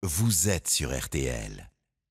vous êtes sur RTL.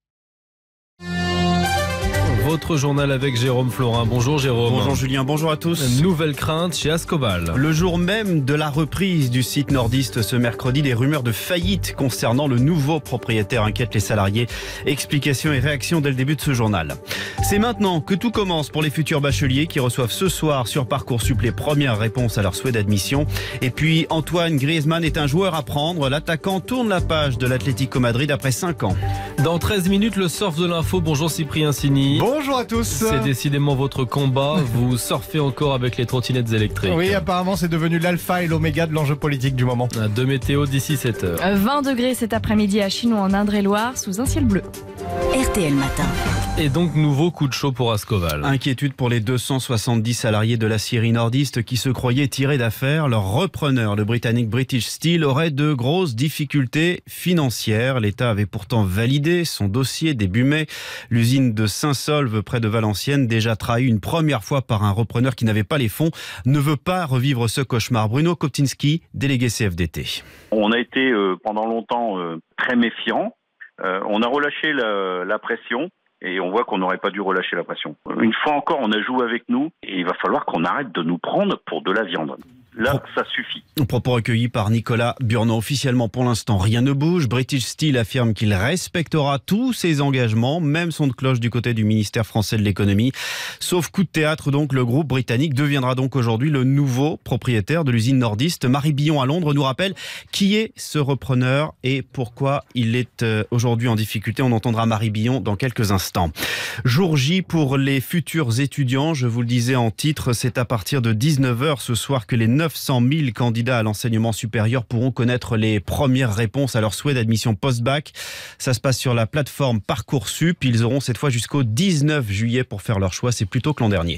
Votre journal avec Jérôme Florin. Bonjour Jérôme. Bonjour Julien, bonjour à tous. Nouvelle crainte chez Ascoval. Le jour même de la reprise du site nordiste ce mercredi, des rumeurs de faillite concernant le nouveau propriétaire inquiètent les salariés. Explications et réactions dès le début de ce journal. C'est maintenant que tout commence pour les futurs bacheliers qui reçoivent ce soir sur Parcoursup les premières réponses à leur souhait d'admission. Et puis Antoine Griezmann est un joueur à prendre. L'attaquant tourne la page de l'Atlético Madrid après 5 ans. Dans 13 minutes, le surf de l'info. Bonjour Cyprien Sini. Bonjour à tous. C'est décidément votre combat. Vous surfez encore avec les trottinettes électriques. Oui, apparemment c'est devenu l'alpha et l'oméga de l'enjeu politique du moment. De météo d'ici 7h. 20 degrés cet après-midi à Chinon en Indre-et-Loire sous un ciel bleu. RTL Matin. Et donc nouveau coup de chaud pour Ascoval. Inquiétude pour les 270 salariés de l'aciérie nordiste qui se croyaient tirés d'affaire. Leur repreneur, le britannique British Steel, aurait de grosses difficultés financières. L'État avait pourtant validé son dossier début mai. L'usine de Saint-Saulve, près de Valenciennes, déjà trahie une première fois par un repreneur qui n'avait pas les fonds, ne veut pas revivre ce cauchemar. Bruno Koptinski, délégué CFDT. On a été pendant longtemps très méfiants. On a relâché la pression. Et on voit qu'on n'aurait pas dû relâcher la pression. Une fois encore, on a joué avec nous et il va falloir qu'on arrête de nous prendre pour de la viande. Là, ça suffit. Propos recueillis par Nicolas Burnand. Officiellement, pour l'instant, rien ne bouge. British Steel affirme qu'il respectera tous ses engagements, même son de cloche du côté du ministère français de l'économie. Sauf coup de théâtre, donc, le groupe britannique deviendra donc aujourd'hui le nouveau propriétaire de l'usine nordiste. Marie Billon à Londres nous rappelle qui est ce repreneur et pourquoi il est aujourd'hui en difficulté. On entendra Marie Billon dans quelques instants. Jour J pour les futurs étudiants. Je vous le disais en titre, c'est à partir de 19h ce soir que les 900 000 candidats à l'enseignement supérieur pourront connaître les premières réponses à leur souhait d'admission post-bac. Ça se passe sur la plateforme Parcoursup. Ils auront cette fois jusqu'au 19 juillet pour faire leur choix. C'est plus tôt que l'an dernier.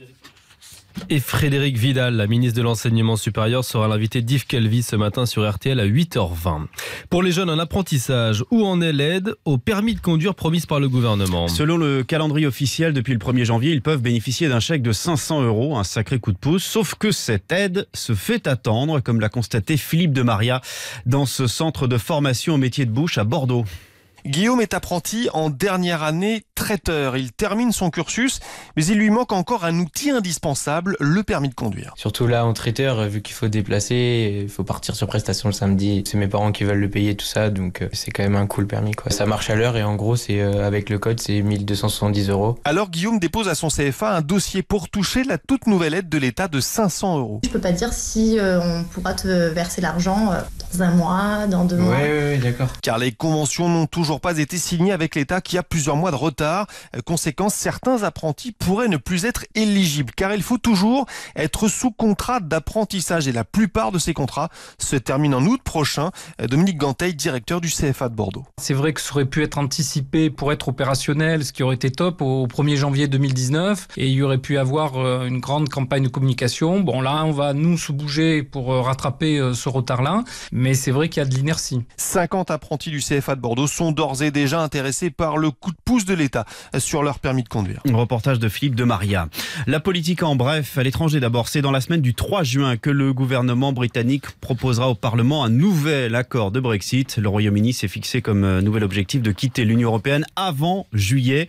Et Frédérique Vidal, la ministre de l'Enseignement supérieur, sera l'invité d'Yves Calvi ce matin sur RTL à 8h20. Pour les jeunes en apprentissage, où en est l'aide au permis de conduire promise par le gouvernement ? Selon le calendrier officiel, depuis le 1er janvier, ils peuvent bénéficier d'un chèque de 500 €, un sacré coup de pouce. Sauf que cette aide se fait attendre, comme l'a constaté Philippe de Maria dans ce centre de formation au métier de bouche à Bordeaux. Guillaume est apprenti en dernière année traiteur. Il termine son cursus, mais il lui manque encore un outil indispensable, le permis de conduire. Surtout là, en traiteur, vu qu'il faut déplacer, il faut partir sur prestation le samedi. C'est mes parents qui veulent le payer, tout ça, donc c'est quand même un cool permis, quoi. Ça marche à l'heure et en gros, c'est avec le code, c'est 1270 €. Alors Guillaume dépose à son CFA un dossier pour toucher la toute nouvelle aide de l'État de 500 €. Je peux pas dire si on pourra te verser l'argent dans un mois, dans 2 mois. Oui, d'accord. Car les conventions n'ont toujours pas été signées avec l'État qui a plusieurs mois de retard. Conséquence, certains apprentis pourraient ne plus être éligibles car il faut toujours être sous contrat d'apprentissage et la plupart de ces contrats se terminent en août prochain. Dominique Ganteil, directeur du CFA de Bordeaux. C'est vrai que ça aurait pu être anticipé pour être opérationnel, ce qui aurait été top au 1er janvier 2019 et il y aurait pu avoir une grande campagne de communication. Bon là, on va nous se bouger pour rattraper ce retard-là, mais c'est vrai qu'il y a de l'inertie. 50 apprentis du CFA de Bordeaux sont d'ores et déjà intéressés par le coup de pouce de l'État sur leur permis de conduire. Reportage de Philippe de Maria. La politique en bref, à l'étranger d'abord. C'est dans la semaine du 3 juin que le gouvernement britannique proposera au Parlement un nouvel accord de Brexit. Le Royaume-Uni s'est fixé comme nouvel objectif de quitter l'Union européenne avant juillet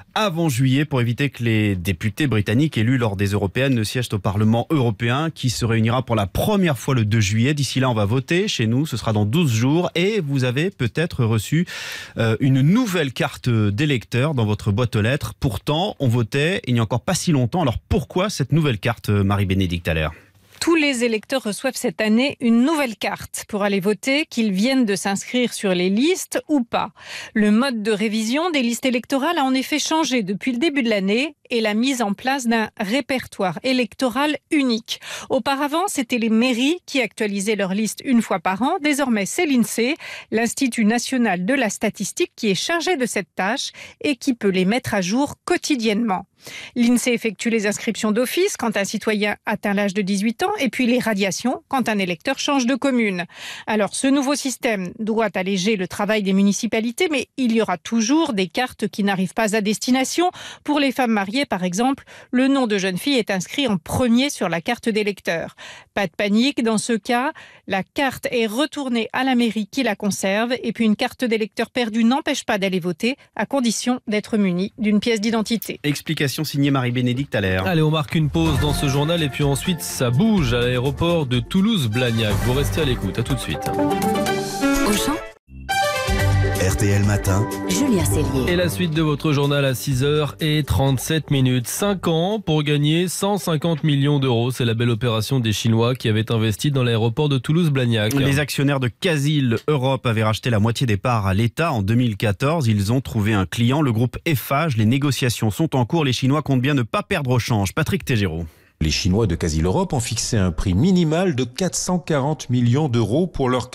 pour éviter que les députés britanniques élus lors des européennes ne siègent au Parlement européen qui se réunira pour la première fois le 2 juillet. D'ici là, on va voter chez nous, ce sera dans 12 jours et vous avez peut-être reçu une nouvelle carte d'électeur dans votre boîte aux lettres. Pourtant, on votait il n'y a encore pas si longtemps. Alors pourquoi cette nouvelle carte, Marie-Bénédicte Allaire ? Tous les électeurs reçoivent cette année une nouvelle carte pour aller voter, qu'ils viennent de s'inscrire sur les listes ou pas. Le mode de révision des listes électorales a en effet changé depuis le début de l'année et la mise en place d'un répertoire électoral unique. Auparavant, c'était les mairies qui actualisaient leurs listes une fois par an. Désormais, c'est l'INSEE, l'Institut national de la statistique, qui est chargé de cette tâche et qui peut les mettre à jour quotidiennement. L'INSEE effectue les inscriptions d'office quand un citoyen atteint l'âge de 18 ans et puis les radiations quand un électeur change de commune. Alors, ce nouveau système doit alléger le travail des municipalités, mais il y aura toujours des cartes qui n'arrivent pas à destination. Pour les femmes mariées, février, par exemple, le nom de jeune fille est inscrit en premier sur la carte d'électeur. Pas de panique, dans ce cas, la carte est retournée à la mairie qui la conserve et puis une carte d'électeur perdue n'empêche pas d'aller voter à condition d'être muni d'une pièce d'identité. Explication signée Marie-Bénédicte Allaire. Allez, on marque une pause dans ce journal et puis ensuite ça bouge à l'aéroport de Toulouse-Blagnac. Vous restez à l'écoute, à tout de suite. Auchan. RTL Matin. Julien Cellier. Et la suite de votre journal à 6h37. 5 ans pour gagner 150 millions d'euros. C'est la belle opération des Chinois qui avaient investi dans l'aéroport de Toulouse-Blagnac. Les actionnaires de Casil Europe avaient racheté la moitié des parts à l'État en 2014. Ils ont trouvé un client, le groupe Eiffage. Les négociations sont en cours. Les Chinois comptent bien ne pas perdre au change. Patrick Tégéraud. Les Chinois de Casil Europe ont fixé un prix minimal de 440 millions d'euros pour leurs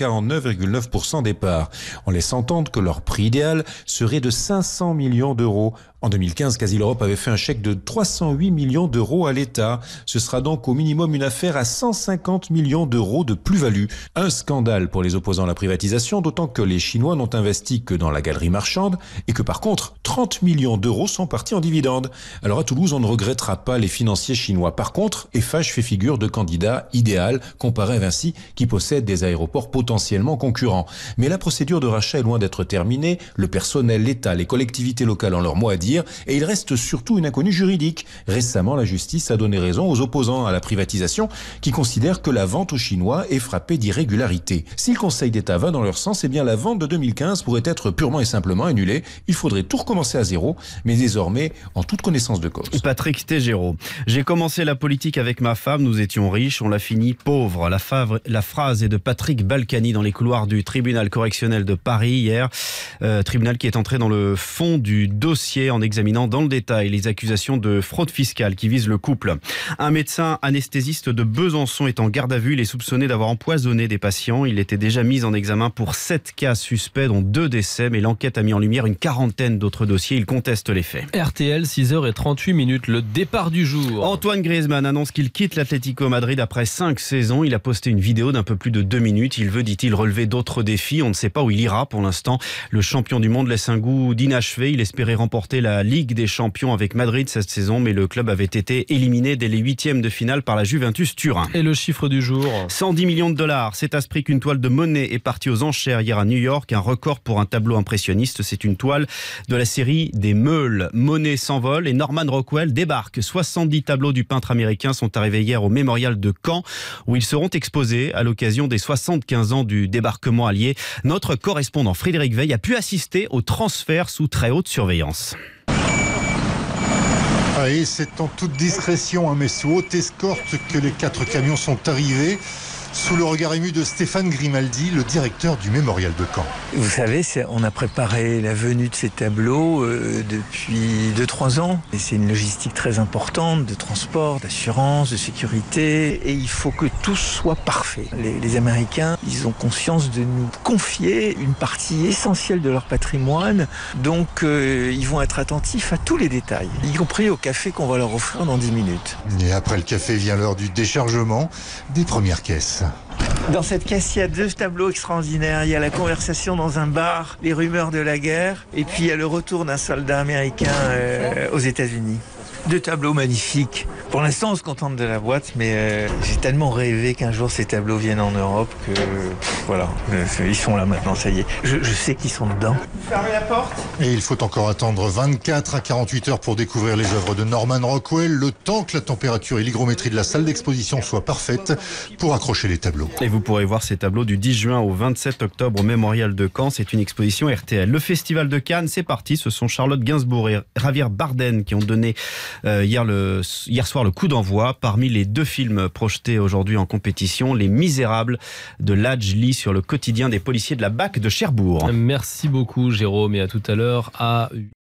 49,9% des parts. On laisse entendre que leur prix idéal serait de 500 millions d'euros. En 2015, Casil Europe avait fait un chèque de 308 millions d'euros à l'État. Ce sera donc au minimum une affaire à 150 millions d'euros de plus-value. Un scandale pour les opposants à la privatisation, d'autant que les Chinois n'ont investi que dans la galerie marchande et que par contre, 30 millions d'euros sont partis en dividendes. Alors à Toulouse, on ne regrettera pas les financiers chinois. Par contre, Eiffage fait figure de candidat idéal comparé à Vinci qui possède des aéroports potentiellement concurrents. Mais la procédure de rachat est loin d'être terminée. Le personnel, l'État, les collectivités locales ont leur mot à dire. Et il reste surtout une inconnue juridique. Récemment, la justice a donné raison aux opposants à la privatisation qui considèrent que la vente aux Chinois est frappée d'irrégularité. Si le Conseil d'État va dans leur sens, eh bien la vente de 2015 pourrait être purement et simplement annulée. Il faudrait tout recommencer à zéro, mais désormais en toute connaissance de cause. Patrick Tégéraud. J'ai commencé la politique avec ma femme, nous étions riches, on l'a fini pauvre. La phrase est de Patrick Balkany dans les couloirs du tribunal correctionnel de Paris hier. Tribunal qui est entré dans le fond du dossier en examinant dans le détail les accusations de fraude fiscale qui visent le couple. Un médecin anesthésiste de Besançon est en garde à vue. Il est soupçonné d'avoir empoisonné des patients. Il était déjà mis en examen pour 7 cas suspects, dont 2 décès. Mais l'enquête a mis en lumière une quarantaine d'autres dossiers. Il conteste les faits. RTL, 6h38, le départ du jour. Antoine Griezmann annonce qu'il quitte l'Atlético Madrid après 5 saisons. Il a posté une vidéo d'un peu plus de 2 minutes. Il veut, dit-il, relever d'autres défis. On ne sait pas où il ira pour l'instant. Le champion du monde laisse un goût d'inachevé. Il espérait remporter la Ligue des Champions avec Madrid cette saison, mais le club avait été éliminé dès les 8e de finale par la Juventus Turin. Et le chiffre du jour ? 110 millions de dollars. C'est à ce prix qu'une toile de Monet est partie aux enchères hier à New York. Un record pour un tableau impressionniste. C'est une toile de la série des Meules. Monet s'envole et Norman Rockwell débarque. 70 tableaux du peintre américain sont arrivés hier au mémorial de Caen, où ils seront exposés à l'occasion des 75 ans du débarquement allié. Notre correspondant Frédéric Veil a pu assister au transfert sous très haute surveillance. Et c'est en toute discrétion, mais sous haute escorte que les 4 camions sont arrivés, sous le regard ému de Stéphane Grimaldi, le directeur du mémorial de Caen. Vous savez, on a préparé la venue de ces tableaux depuis 2-3 ans. Et c'est une logistique très importante de transport, d'assurance, de sécurité. Et il faut que tout soit parfait. Les Américains, ils ont conscience de nous confier une partie essentielle de leur patrimoine. Donc, ils vont être attentifs à tous les détails, y compris au café qu'on va leur offrir dans 10 minutes. Et après le café vient l'heure du déchargement des premières caisses. Dans cette caisse, il y a 2 tableaux extraordinaires. Il y a la conversation dans un bar, les rumeurs de la guerre, et puis il y a le retour d'un soldat américain aux États-Unis. 2 tableaux magnifiques. Pour l'instant, on se contente de la boîte, mais j'ai tellement rêvé qu'un jour ces tableaux viennent en Europe que voilà, ils sont là maintenant, ça y est. Je sais qu'ils sont dedans. Fermez la porte. Et il faut encore attendre 24 à 48 heures pour découvrir les œuvres de Norman Rockwell, le temps que la température et l'hygrométrie de la salle d'exposition soient parfaites pour accrocher les tableaux. Et vous pourrez voir ces tableaux du 10 juin au 27 octobre au mémorial de Caen. C'est une exposition RTL. Le Festival de Cannes, c'est parti. Ce sont Charlotte Gainsbourg et Javier Bardem qui ont donné hier soir le coup d'envoi. Parmi les 2 films projetés aujourd'hui en compétition, Les Misérables de Lajli sur le quotidien des policiers de la BAC de Cherbourg. Merci beaucoup Jérôme et à tout à l'heure à